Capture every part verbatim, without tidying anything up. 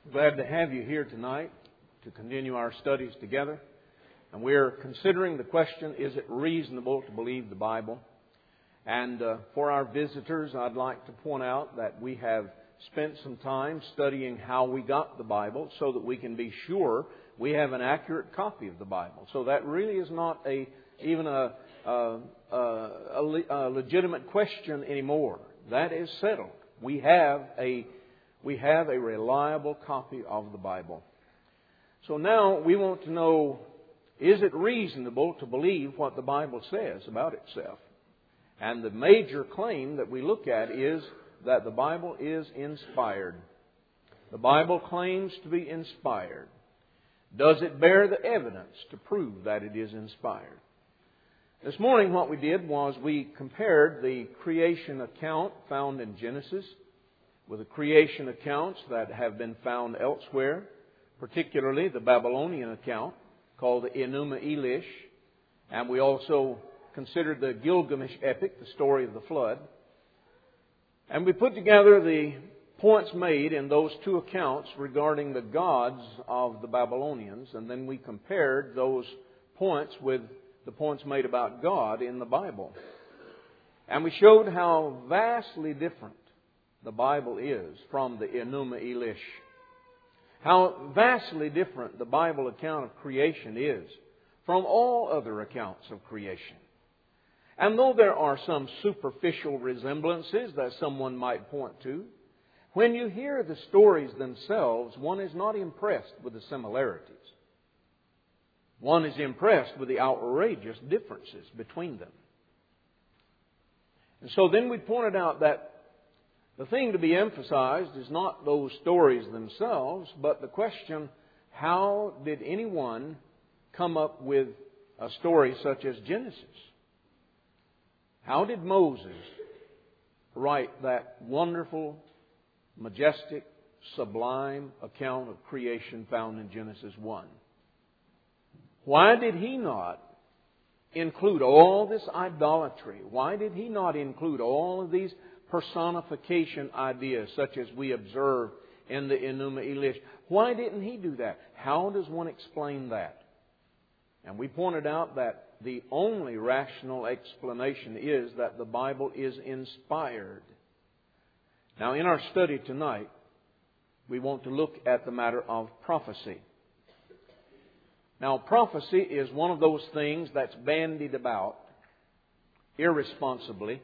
Glad to have you here tonight to continue our studies together. And we're considering the question, is it reasonable to believe the Bible? And uh, for our visitors, I'd like to point out that we have spent some time studying how we got the Bible so that we can be sure we have an accurate copy of the Bible. So that really is not a even a, a, a, a, a legitimate question anymore. That is settled. We have a we have a reliable copy of the Bible. So now we want to know, is it reasonable to believe what the Bible says about itself? And the major claim that we look at is that the Bible is inspired. The Bible claims to be inspired. Does it bear the evidence to prove that it is inspired? This morning what we did was we compared the creation account found in Genesis with the creation accounts that have been found elsewhere, particularly the Babylonian account called the Enuma Elish. And we also considered the Gilgamesh epic, the story of the flood. And we put together the points made in those two accounts regarding the gods of the Babylonians, and then we compared those points with the points made about God in the Bible. And we showed how vastly different the Bible is from the Enuma Elish. How vastly different the Bible account of creation is from all other accounts of creation. And though there are some superficial resemblances that someone might point to, when you hear the stories themselves, one is not impressed with the similarities. One is impressed with the outrageous differences between them. And so then we pointed out that the thing to be emphasized is not those stories themselves, but the question, how did anyone come up with a story such as Genesis? How did Moses write that wonderful, majestic, sublime account of creation found in Genesis one? Why did he not include all this idolatry? Why did he not include all of these personification ideas such as we observe in the Enuma Elish? Why didn't he do that? How does one explain that? And we pointed out that the only rational explanation is that the Bible is inspired. Now, in our study tonight, we want to look at the matter of prophecy. Now, prophecy is one of those things that's bandied about irresponsibly.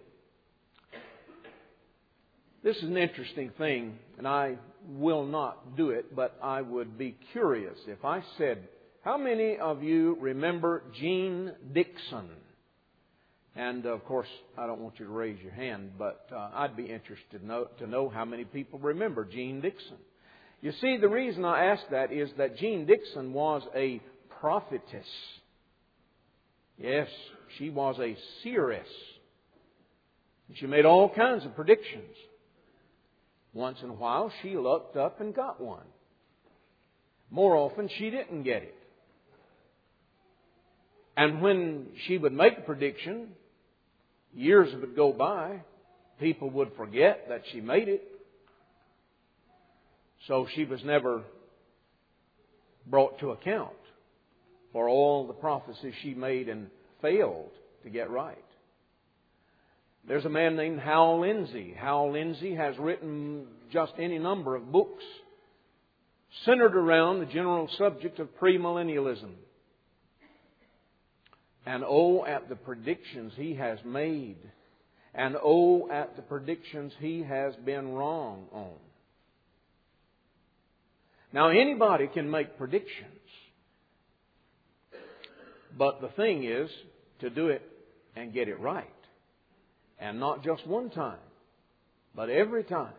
This is an interesting thing, and I will not do it, but I would be curious if I said, how many of you remember Jeane Dixon? And, of course, I don't want you to raise your hand, but uh, I'd be interested to know, to know how many people remember Jeane Dixon. You see, the reason I ask that is that Jeane Dixon was a prophetess. Yes, she was a seeress. She made all kinds of predictions. Once in a while, she lucked up and got one. More often, she didn't get it. And when she would make a prediction, years would go by, people would forget that she made it. So she was never brought to account for all the prophecies she made and failed to get right. There's a man named Hal Lindsey. Hal Lindsey has written just any number of books centered around the general subject of premillennialism. And oh, at the predictions he has made. And oh, at the predictions he has been wrong on. Now, anybody can make predictions. But the thing is to do it and get it right. And not just one time, but every time.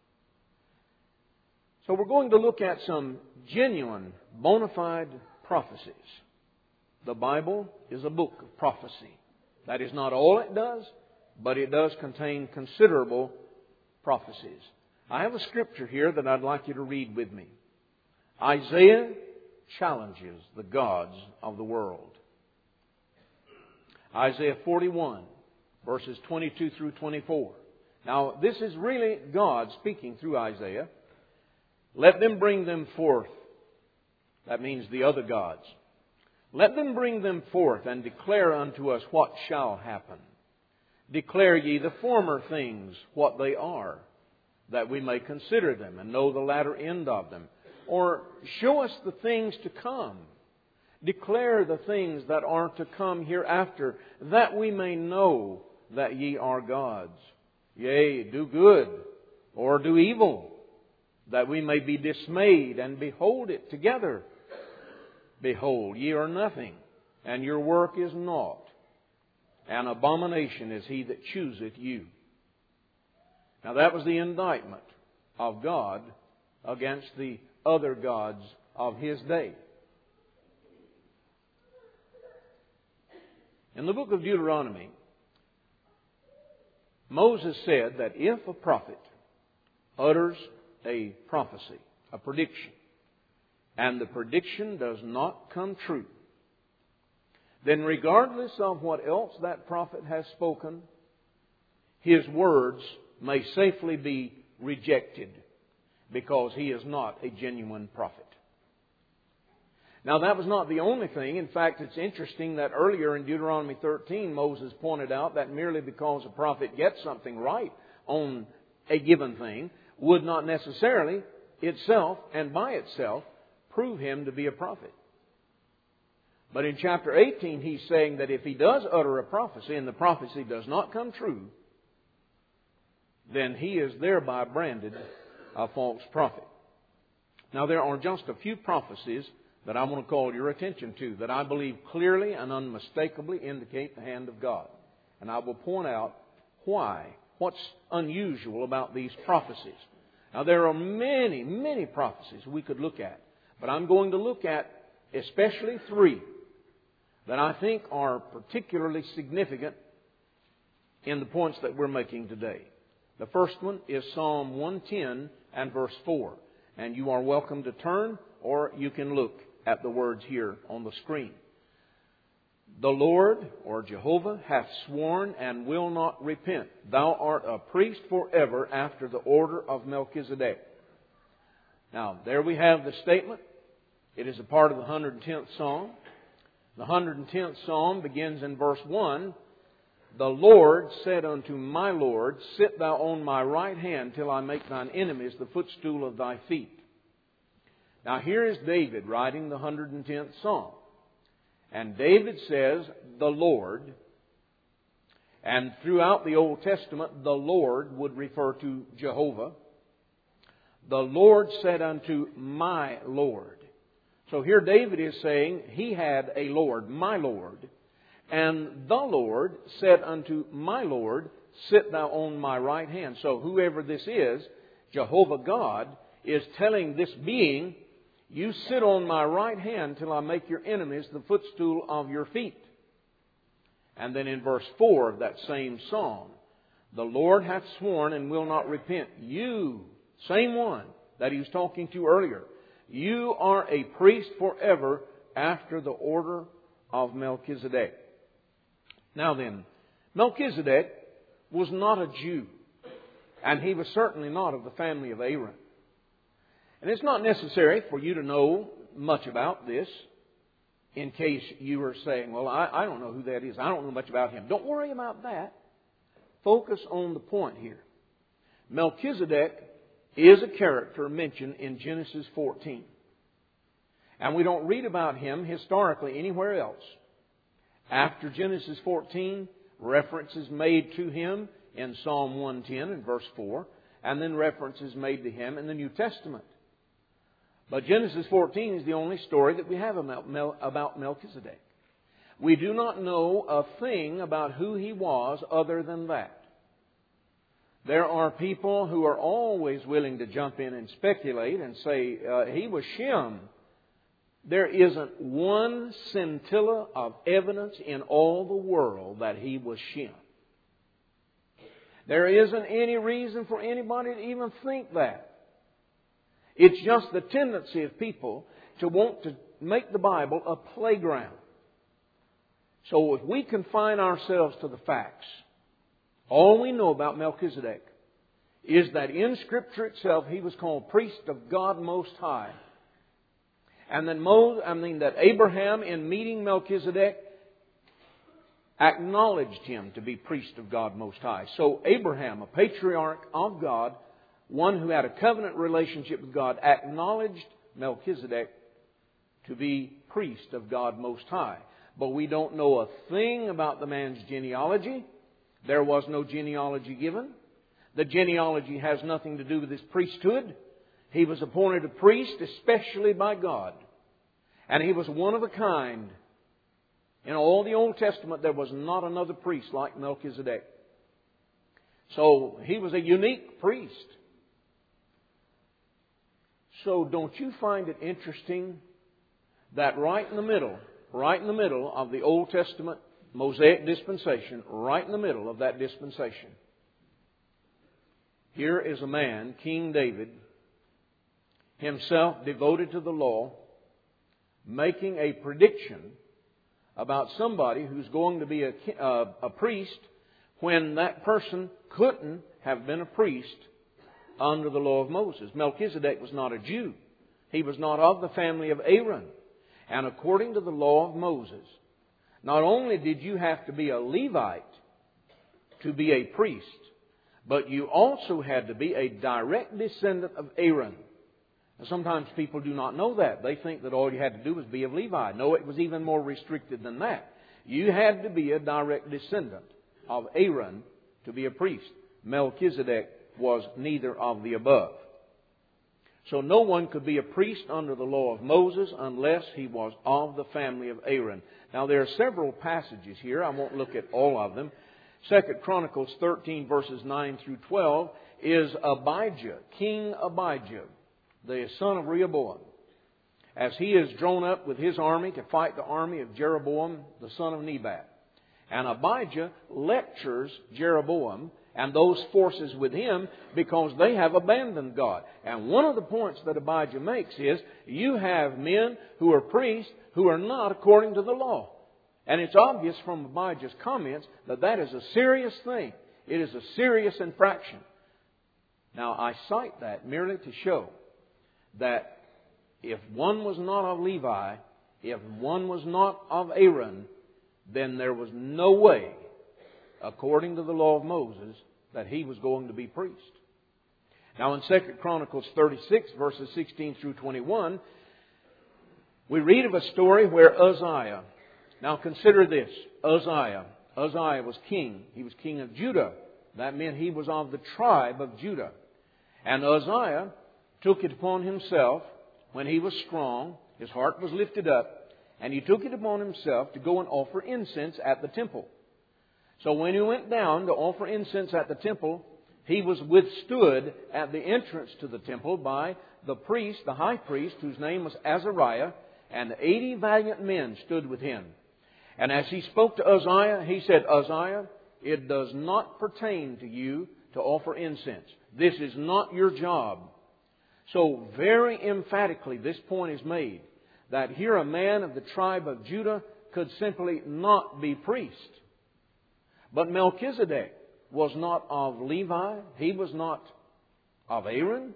So we're going to look at some genuine, bona fide prophecies. The Bible is a book of prophecy. That is not all it does, but it does contain considerable prophecies. I have a scripture here that I'd like you to read with me. Isaiah challenges the gods of the world. Isaiah forty-one, verses twenty-two through twenty-four. Now, this is really God speaking through Isaiah. Let them bring them forth. That means the other gods. Let them bring them forth and declare unto us what shall happen. Declare ye the former things, what they are, that we may consider them and know the latter end of them. Or show us the things to come. Declare the things that are to come hereafter, that we may know that ye are gods. Yea, do good, or do evil, that we may be dismayed and behold it together. Behold, ye are nothing, and your work is naught. An abomination is he that chooseth you. Now that was the indictment of God against the other gods of His day. In the book of Deuteronomy, Moses said that if a prophet utters a prophecy, a prediction, and the prediction does not come true, then regardless of what else that prophet has spoken, his words may safely be rejected because he is not a genuine prophet. Now that was not the only thing. In fact, it's interesting that earlier in Deuteronomy thirteen, Moses pointed out that merely because a prophet gets something right on a given thing would not necessarily itself and by itself prove him to be a prophet. But in chapter eighteen, he's saying that if he does utter a prophecy and the prophecy does not come true, then he is thereby branded a false prophet. Now there are just a few prophecies that I want to call your attention to that I believe clearly and unmistakably indicate the hand of God. And I will point out why, what's unusual about these prophecies. Now there are many, many prophecies we could look at, but I'm going to look at especially three that I think are particularly significant in the points that we're making today. The first one is Psalm one ten and verse four. And you are welcome to turn, or you can look at the words here on the screen. The Lord, or Jehovah, hath sworn and will not repent. Thou art a priest forever after the order of Melchizedek. Now, there we have the statement. It is a part of the one hundred tenth Psalm. The one hundred tenth Psalm begins in verse one. The Lord said unto my Lord, Sit thou on my right hand till I make thine enemies the footstool of thy feet. Now here is David writing the one hundred tenth Psalm. And David says, the Lord. And throughout the Old Testament, the Lord would refer to Jehovah. The Lord said unto my Lord. So here David is saying he had a Lord, my Lord. And the Lord said unto my Lord, Sit thou on my right hand. So whoever this is, Jehovah God, is telling this being, you sit on my right hand till I make your enemies the footstool of your feet. And then in verse four of that same psalm, the Lord hath sworn and will not repent. You, same one that he was talking to earlier, you are a priest forever after the order of Melchizedek. Now then, Melchizedek was not a Jew, and he was certainly not of the family of Aaron. And it's not necessary for you to know much about this in case you are saying, well, I, I don't know who that is. I don't know much about him. Don't worry about that. Focus on the point here. Melchizedek is a character mentioned in Genesis fourteen. And we don't read about him historically anywhere else. After Genesis fourteen, references made to him in Psalm one ten and verse four, and then references made to him in the New Testament. But Genesis fourteen is the only story that we have about Melchizedek. We do not know a thing about who he was other than that. There are people who are always willing to jump in and speculate and say, uh, he was Shem. There isn't one scintilla of evidence in all the world that he was Shem. There isn't any reason for anybody to even think that. It's just the tendency of people to want to make the Bible a playground. So if we confine ourselves to the facts, all we know about Melchizedek is that in Scripture itself he was called priest of God Most High. And then Moses, I mean that Abraham, in meeting Melchizedek, acknowledged him to be priest of God Most High. So Abraham, a patriarch of God, one who had a covenant relationship with God, acknowledged Melchizedek to be priest of God Most High. But we don't know a thing about the man's genealogy. There was no genealogy given. The genealogy has nothing to do with his priesthood. He was appointed a priest especially by God. And he was one of a kind. In all the Old Testament, there was not another priest like Melchizedek. So he was a unique priest. So don't you find it interesting that right in the middle, right in the middle of the Old Testament Mosaic dispensation, right in the middle of that dispensation, here is a man, King David, himself devoted to the law, making a prediction about somebody who's going to be a, uh, a priest when that person couldn't have been a priest under the law of Moses. Melchizedek was not a Jew. He was not of the family of Aaron. And according to the law of Moses, not only did you have to be a Levite to be a priest, but you also had to be a direct descendant of Aaron. And sometimes people do not know that. They think that all you had to do was be of Levi. No, it was even more restricted than that. You had to be a direct descendant of Aaron to be a priest. Melchizedek was neither of the above. So no one could be a priest under the law of Moses unless he was of the family of Aaron. Now there are several passages here. I won't look at all of them. Second Chronicles thirteen verses nine through twelve is Abijah, King Abijah, the son of Rehoboam, as he is drawn up with his army to fight the army of Jeroboam, the son of Nebat. And Abijah lectures Jeroboam and those forces with him because they have abandoned God. And one of the points that Abijah makes is you have men who are priests who are not according to the law. And it's obvious from Abijah's comments that that is a serious thing. It is a serious infraction. Now I cite that merely to show that if one was not of Levi, if one was not of Aaron, then there was no way, according to the law of Moses, that he was going to be priest. Now in Second Chronicles thirty-six, verses sixteen through twenty-one, we read of a story where Uzziah, now consider this, Uzziah, Uzziah was king. He was king of Judah. That meant he was of the tribe of Judah. And Uzziah took it upon himself, when he was strong, his heart was lifted up, and he took it upon himself to go and offer incense at the temple. So when he went down to offer incense at the temple, he was withstood at the entrance to the temple by the priest, the high priest, whose name was Azariah, and eighty valiant men stood with him. And as he spoke to Uzziah, he said, Uzziah, it does not pertain to you to offer incense. This is not your job. So very emphatically this point is made, that here a man of the tribe of Judah could simply not be priest. But Melchizedek was not of Levi. He was not of Aaron.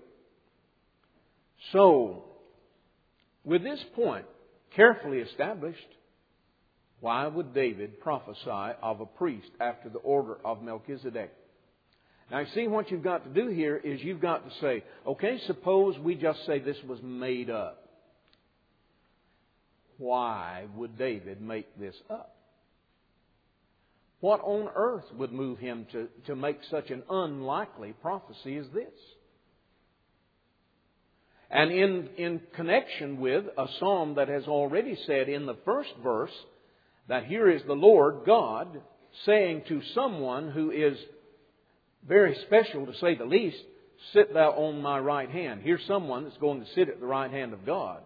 So, with this point carefully established, why would David prophesy of a priest after the order of Melchizedek? Now, you see, what you've got to do here is you've got to say, okay, suppose we just say this was made up. Why would David make this up? What on earth would move him to, to make such an unlikely prophecy as this? And in, in connection with a psalm that has already said in the first verse that here is the Lord God saying to someone who is very special, to say the least, sit thou on my right hand. Here's someone that's going to sit at the right hand of God.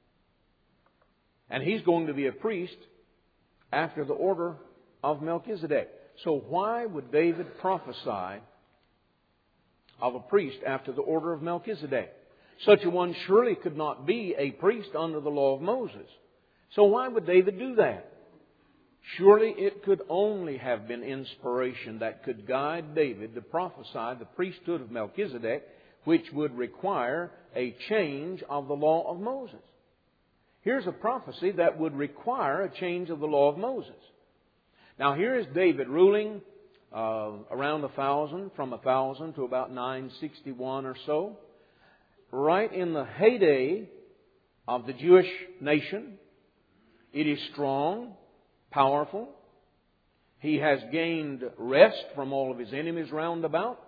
And he's going to be a priest after the order of Melchizedek. So why would David prophesy of a priest after the order of Melchizedek? Such a one surely could not be a priest under the law of Moses. So why would David do that? Surely it could only have been inspiration that could guide David to prophesy the priesthood of Melchizedek, which would require a change of the law of Moses. Here's a prophecy that would require a change of the law of Moses. Now here is David ruling uh, around a thousand, from a thousand to about nine sixty-one or so, right in the heyday of the Jewish nation. It is strong, powerful. He has gained rest from all of his enemies round about.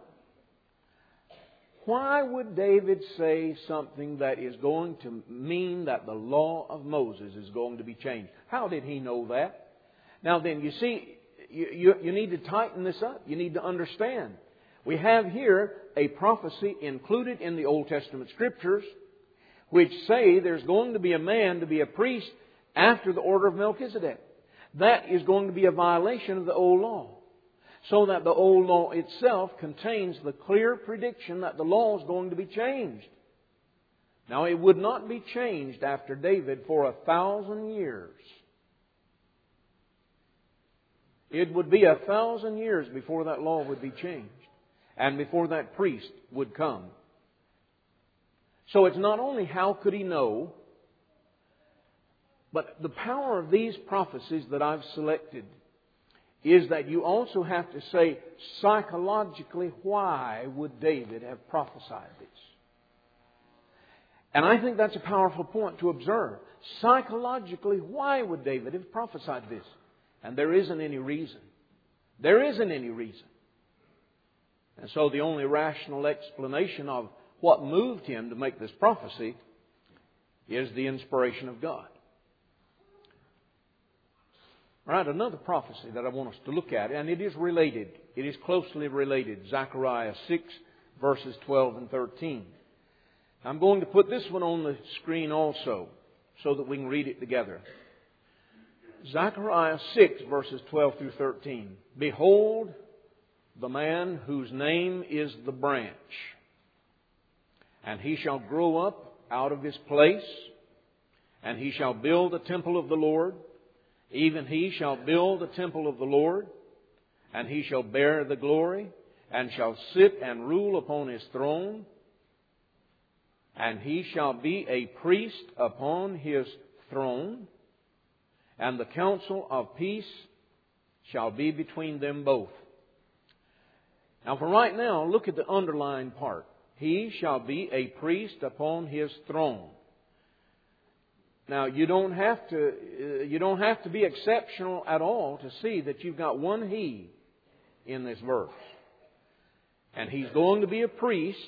Why would David say something that is going to mean that the law of Moses is going to be changed? How did he know that? Now then, you see, you, you, you need to tighten this up. You need to understand. We have here a prophecy included in the Old Testament Scriptures which say there's going to be a man to be a priest after the order of Melchizedek. That is going to be a violation of the old law. So that the old law itself contains the clear prediction that the law is going to be changed. Now, it would not be changed after David for a thousand years. It would be a thousand years before that law would be changed and before that priest would come. So it's not only how could he know, but the power of these prophecies that I've selected is that you also have to say psychologically, why would David have prophesied this? And I think that's a powerful point to observe. Psychologically, why would David have prophesied this? And there isn't any reason. There isn't any reason. And so the only rational explanation of what moved him to make this prophecy is the inspiration of God. All right, another prophecy that I want us to look at, and it is related. It is closely related. Zechariah six, verses twelve and thirteen. I'm going to put this one on the screen also, so that we can read it together. Zechariah six, verses twelve through thirteen. Behold, the man whose name is the branch, and he shall grow up out of his place, and he shall build a temple of the Lord. Even he shall build a temple of the Lord, and he shall bear the glory, and shall sit and rule upon his throne. And he shall be a priest upon his throne, and the counsel of peace shall be between them both. Now for right now, look at the underlined part. He shall be a priest upon his throne. Now, you don't have to, uh, you don't have to be exceptional at all to see that you've got one he in this verse. And he's going to be a priest,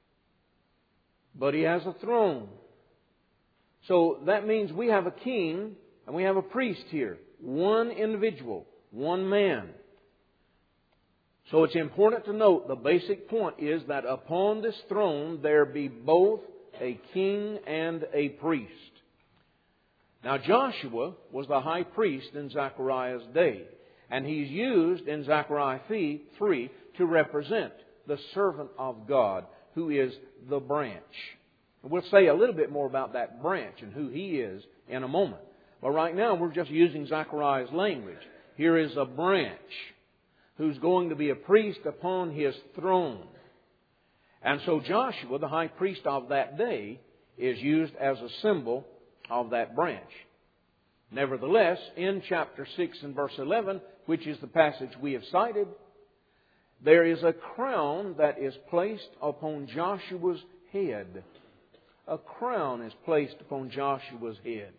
but he has a throne. So that means we have a king and we have a priest here. One individual, one man. So it's important to note the basic point is that upon this throne there be both a king and a priest. Now Joshua was the high priest in Zechariah's day, and he's used in Zechariah three to represent the servant of God, who is the branch. And we'll say a little bit more about that branch and who he is in a moment. But right now we're just using Zechariah's language. Here is a branch who's going to be a priest upon his throne. And so Joshua, the high priest of that day, is used as a symbol of that branch. Nevertheless, in chapter six and verse eleven, which is the passage we have cited, there is a crown that is placed upon Joshua's head. A crown is placed upon Joshua's head.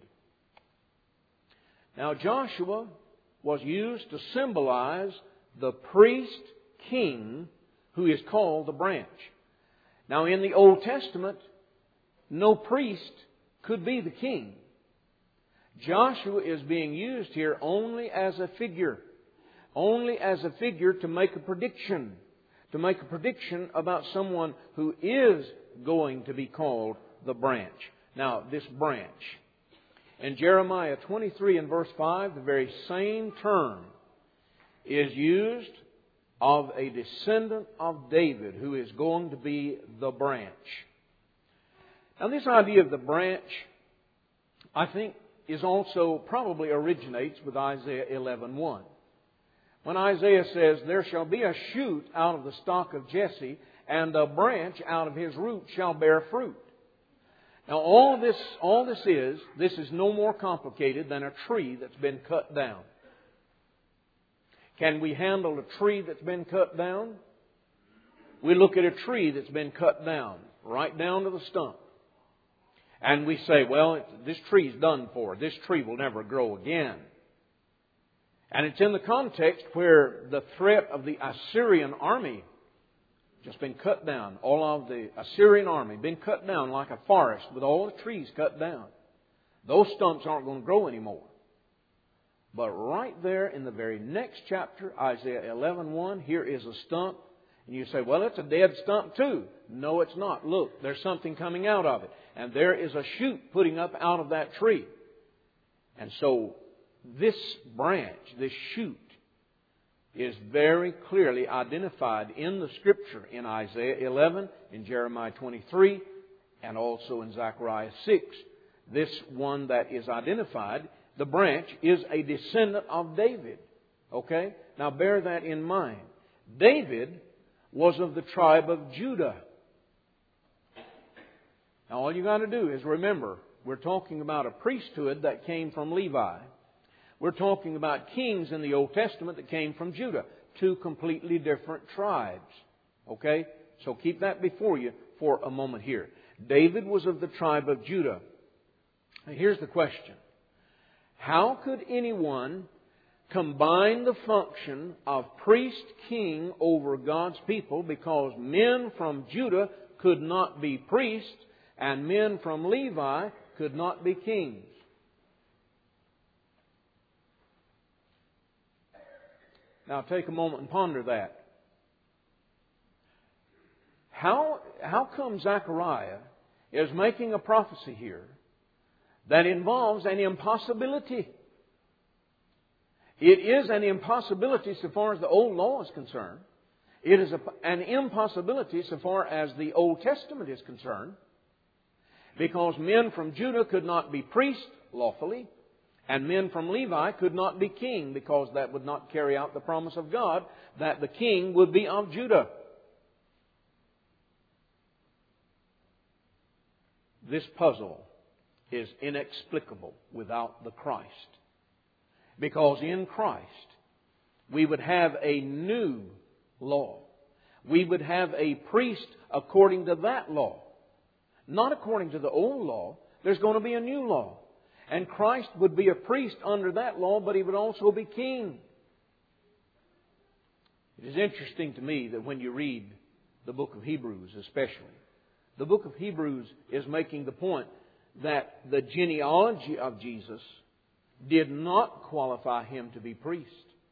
Now Joshua was used to symbolize the priest king who is called the branch. Now in the Old Testament, no priest could be the king. Joshua is being used here only as a figure. Only as a figure to make a prediction. To make a prediction about someone who is going to be called the branch. Now, this branch. In Jeremiah twenty-three and verse five, the very same term is used of a descendant of David who is going to be the branch. Now, this idea of the branch, I think, is also probably originates with Isaiah eleven one. When Isaiah says, "There shall be a shoot out of the stock of Jesse, and a branch out of his root shall bear fruit." Now all this, all this is, this is no more complicated than a tree that's been cut down. Can we handle a tree that's been cut down? We look at a tree that's been cut down, right down to the stump. And we say, well, this tree's done for. This tree will never grow again. And it's in the context where the threat of the Assyrian army just been cut down. All of the Assyrian army been cut down like a forest with all the trees cut down. Those stumps aren't going to grow anymore. But right there in the very next chapter, Isaiah eleven one, here is a stump. And you say, well, it's a dead stump too. No, it's not. Look, there's something coming out of it. And there is a shoot putting up out of that tree. And so this branch, this shoot, is very clearly identified in the Scripture in Isaiah eleven, in Jeremiah twenty-three, and also in Zechariah six. This one that is identified, the branch, is a descendant of David. Okay? Now bear that in mind. David was of the tribe of Judah. Now all you got to do is remember, we're talking about a priesthood that came from Levi. We're talking about kings in the Old Testament that came from Judah. Two completely different tribes. Okay? So keep that before you for a moment here. David was of the tribe of Judah. Now here's the question. How could anyone combine the function of priest-king over God's people, because men from Judah could not be priests and men from Levi could not be kings? Now take a moment and ponder that. How, how come Zechariah is making a prophecy here that involves an impossibility? It is an impossibility so far as the Old Law is concerned. It is a, an impossibility so far as the Old Testament is concerned. Because men from Judah could not be priests lawfully, and men from Levi could not be king, because that would not carry out the promise of God that the king would be of Judah. This puzzle is inexplicable without the Christ. Because in Christ, we would have a new law. We would have a priest according to that law. Not according to the old law. There's going to be a new law. And Christ would be a priest under that law, but He would also be king. It is interesting to me that when you read the book of Hebrews especially, the book of Hebrews is making the point that the genealogy of Jesus did not qualify Him to be priest.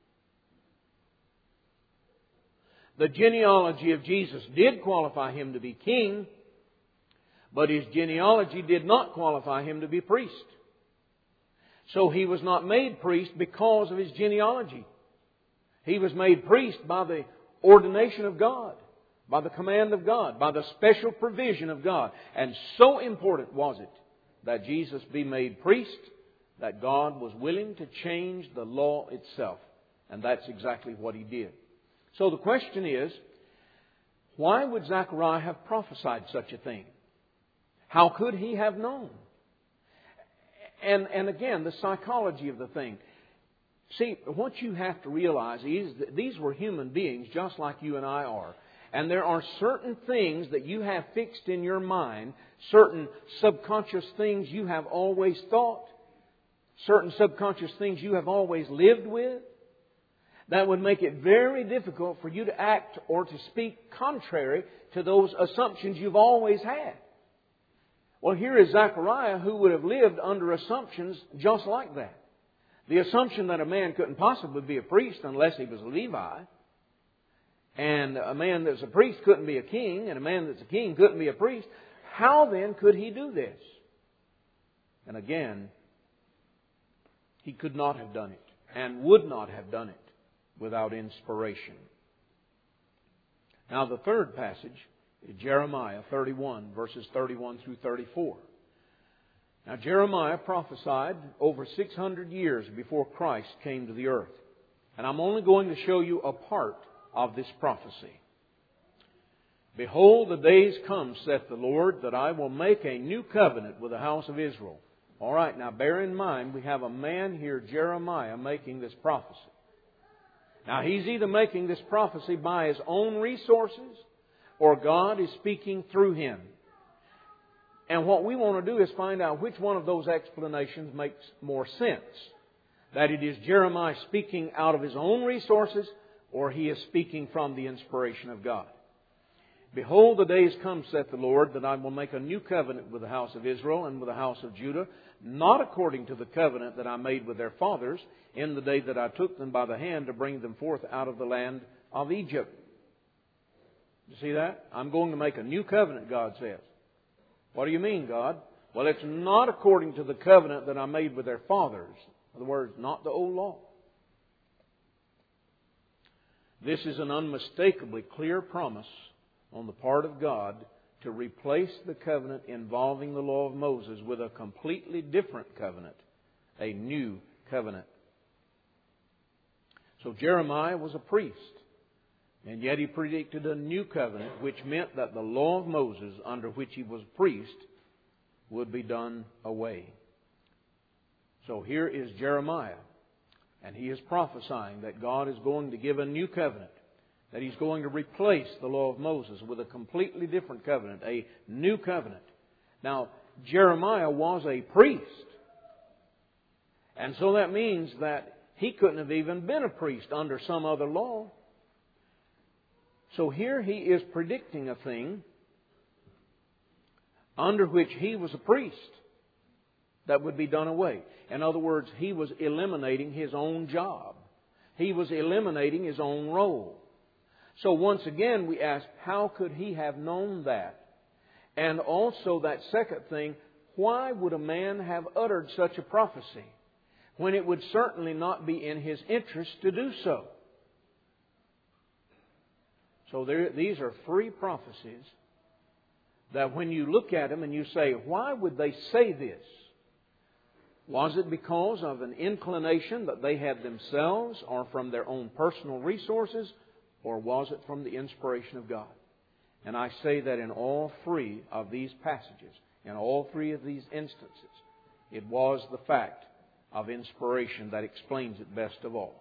The genealogy of Jesus did qualify Him to be king, but His genealogy did not qualify Him to be priest. So He was not made priest because of His genealogy. He was made priest by the ordination of God, by the command of God, by the special provision of God. And so important was it that Jesus be made priest that God was willing to change the law itself. And that's exactly what He did. So the question is, why would Zechariah have prophesied such a thing? How could he have known? And, and again, the psychology of the thing. See, what you have to realize is that these were human beings just like you and I are. And there are certain things that you have fixed in your mind, certain subconscious things you have always thought, certain subconscious things you have always lived with, that would make it very difficult for you to act or to speak contrary to those assumptions you've always had. Well, here is Zechariah, who would have lived under assumptions just like that. The assumption that a man couldn't possibly be a priest unless he was a Levi. And a man that's a priest couldn't be a king, and a man that's a king couldn't be a priest. How then could he do this? And again, he could not have done it, and would not have done it without inspiration. Now the third passage is Jeremiah thirty-one, verses thirty-one through thirty-four. Now, Jeremiah prophesied over six hundred years before Christ came to the earth. And I'm only going to show you a part of this prophecy. Behold, the days come, saith the Lord, that I will make a new covenant with the house of Israel. All right, now bear in mind, we have a man here, Jeremiah, making this prophecy. Now, he's either making this prophecy by his own resources, or God is speaking through him. And what we want to do is find out which one of those explanations makes more sense. That it is Jeremiah speaking out of his own resources, or he is speaking from the inspiration of God. Behold, the days come, saith the Lord, that I will make a new covenant with the house of Israel and with the house of Judah, not according to the covenant that I made with their fathers in the day that I took them by the hand to bring them forth out of the land of Egypt. You see that? I'm going to make a new covenant, God says. What do you mean, God? Well, it's not according to the covenant that I made with their fathers. In other words, not the old law. This is an unmistakably clear promise on the part of God to replace the covenant involving the law of Moses with a completely different covenant, a new covenant. So Jeremiah was a priest, and yet he predicted a new covenant, which meant that the law of Moses, under which he was priest, would be done away. So here is Jeremiah, and he is prophesying that God is going to give a new covenant, that He's going to replace the law of Moses with a completely different covenant, a new covenant. Now, Jeremiah was a priest, and so that means that he couldn't have even been a priest under some other law. So here he is predicting a thing under which he was a priest that would be done away. In other words, he was eliminating his own job. He was eliminating his own role. So once again we ask, how could he have known that? And also that second thing, why would a man have uttered such a prophecy when it would certainly not be in his interest to do so? So there, these are free prophecies that when you look at them and you say, why would they say this? Was it because of an inclination that they had themselves or from their own personal resources, or was it from the inspiration of God? And I say that in all three of these passages, in all three of these instances, it was the fact of inspiration that explains it best of all.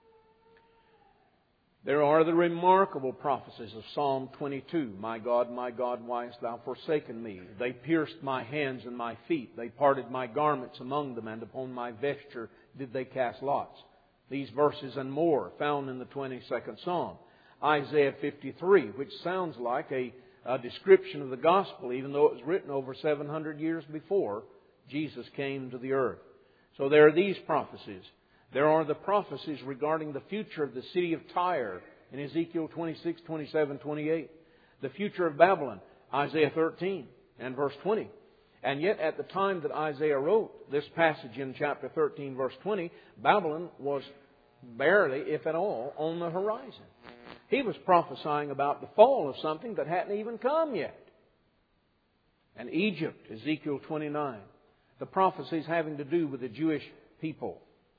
There are the remarkable prophecies of Psalm twenty-two. My God, my God, why hast Thou forsaken me? They pierced my hands and my feet. They parted my garments among them, and upon my vesture did they cast lots. These verses and more found in the twenty-second Psalm. Isaiah fifty-three, which sounds like a, a description of the gospel, even though it was written over seven hundred years before Jesus came to the earth. So there are these prophecies. There are the prophecies regarding the future of the city of Tyre in Ezekiel twenty-six, twenty-seven, twenty-eight. The future of Babylon, Isaiah thirteen and verse twenty. And yet at the time that Isaiah wrote this passage in chapter thirteen, verse twenty, Babylon was barely, if at all, on the horizon. He was prophesying about the fall of something that hadn't even come yet. And Egypt, Ezekiel twenty-nine. The prophecies having to do with the Jewish people.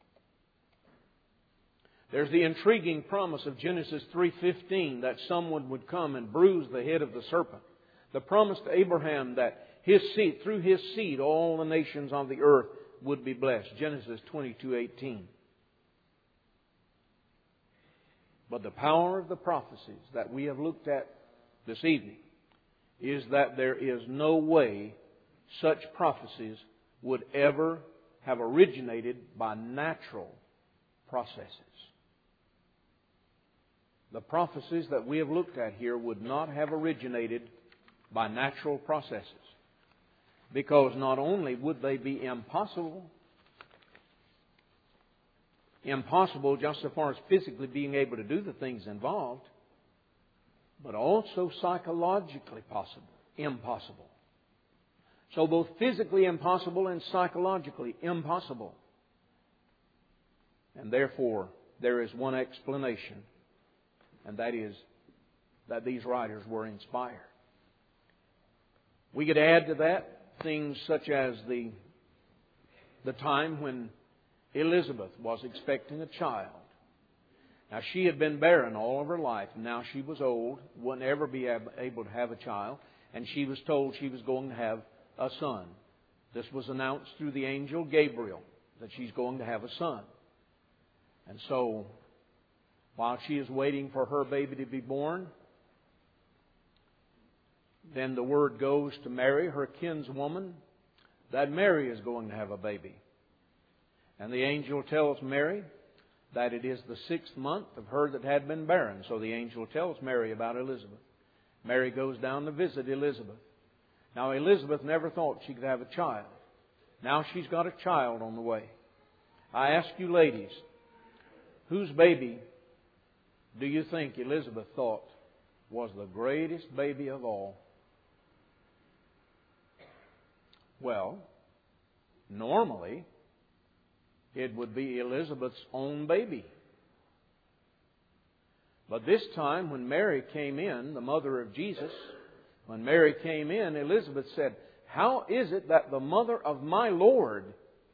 There's the intriguing promise of Genesis three fifteen that someone would come and bruise the head of the serpent. The promise to Abraham that his seed, through his seed, all the nations of the earth would be blessed. Genesis twenty-two eighteen. But the power of the prophecies that we have looked at this evening is that there is no way such prophecies would ever have originated by natural processes. The prophecies that we have looked at here would not have originated by natural processes. Because not only would they be impossible, impossible just so far as physically being able to do the things involved, but also psychologically possible, impossible. So both physically impossible and psychologically impossible. And therefore, there is one explanation, and that is that these writers were inspired. We could add to that things such as the the time when Elizabeth was expecting a child. Now, she had been barren all of her life, and now she was old, wouldn't ever be able to have a child, and she was told she was going to have a son. This was announced through the angel Gabriel, that she's going to have a son. And so, while she is waiting for her baby to be born, then the word goes to Mary, her kinswoman, that Mary is going to have a baby. And the angel tells Mary that it is the sixth month of her that had been barren. So the angel tells Mary about Elizabeth. Mary goes down to visit Elizabeth. Now, Elizabeth never thought she could have a child. Now she's got a child on the way. I ask you ladies, whose baby do you think Elizabeth thought was the greatest baby of all? Well, normally, it would be Elizabeth's own baby. But this time, when Mary came in, the mother of Jesus, when Mary came in, Elizabeth said, "How is it that the mother of my Lord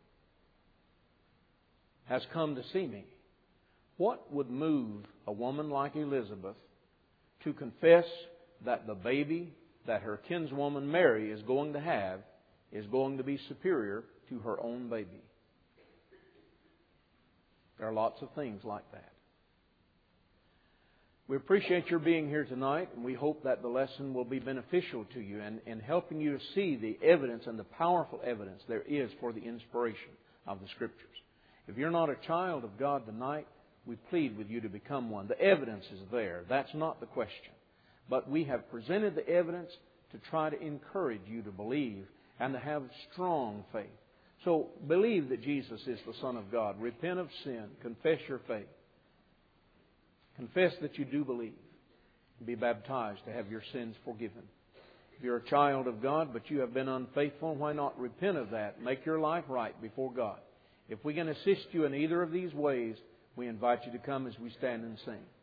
has come to see me?" What would move a woman like Elizabeth to confess that the baby that her kinswoman Mary is going to have is going to be superior to her own baby? There are lots of things like that. We appreciate your being here tonight, and we hope that the lesson will be beneficial to you and in helping you to see the evidence and the powerful evidence there is for the inspiration of the Scriptures. If you're not a child of God tonight, we plead with you to become one. The evidence is there. That's not the question. But we have presented the evidence to try to encourage you to believe and to have strong faith. So believe that Jesus is the Son of God. Repent of sin. Confess your faith. Confess that you do believe. Be baptized to have your sins forgiven. If you're a child of God but you have been unfaithful, why not repent of that? Make your life right before God. If we can assist you in either of these ways, we invite you to come as we stand and sing.